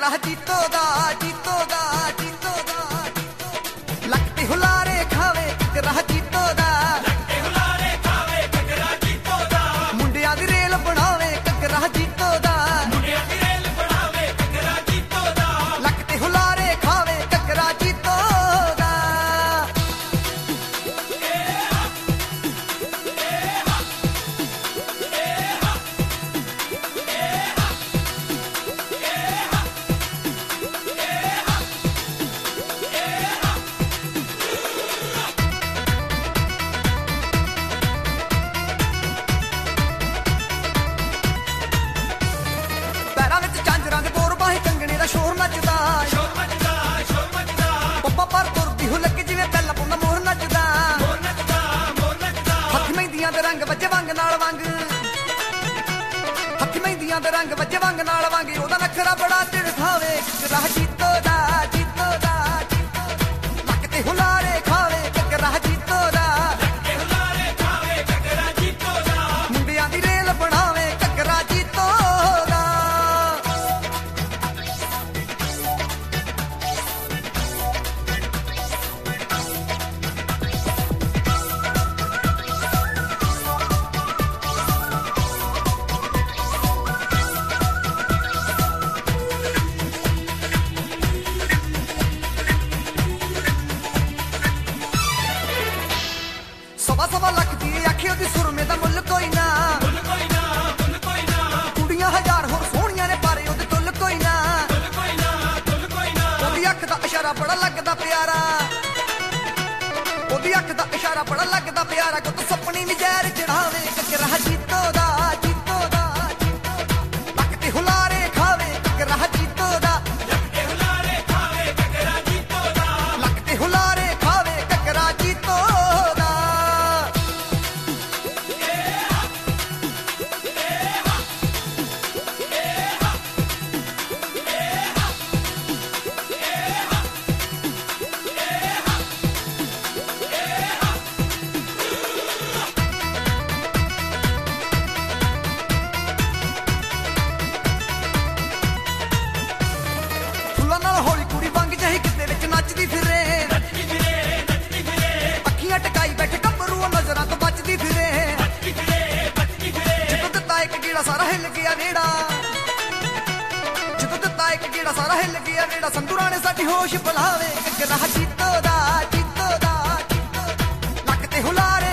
ककरा जीतो दा जीतो दा जीतो दा लगते हुलारे खावे ककरा जीतो दा मुंडिया दी रेल बनावे ककरा जीतो दा लगते हुलारे खावे ककरा जीतो दा शोर मचदा पप्पा पर तुरदी हो लगे जिवें पहला पुंदा मोर नचदा हथ मेहंदियां दे रंग वजे वंग नाल वंग हथ मेहंदियां दे रंग वजे वंग नाल वंग ओदा नखरा बड़ा तिड़खावे ककरा जीतो दा जीतो दा लगते हुलारे खावे ककरा जीतो दा मुंडियां दी रेल बनावे ककरा जीतो दा सवा सवा लख दी आखे ओदी सुरमे दा मुल कोई ना कुड़ियां हजार होर सोहणियां ने पारे ओदे तुल कोई ना ओदी अख दा इशारा बड़ा लगदा प्यारा ओदी अख दा इशारा बड़ा लगदा प्यारा गुत सपनी नजर चढ़ावे ककरा जीतो दा जीतो दा लगते हुलारे खावे ककरा जीतो दा लगते हुलारे खावे ककरा जीतो दा होली कुड़ी वांग जही किते विच नचदी फिरे अखियां टकाई बैठे कबरू नजरां तो बचदी फिरे जिद्दों दित्ता एक गेड़ा सारा हिल गया नेड़ा जिद्दों दित्ता एक गेड़ा सारा हिल गया नेड़ा संधूरां ने साडी होश भुलावे ककरा जीतो दा लगते हुलारे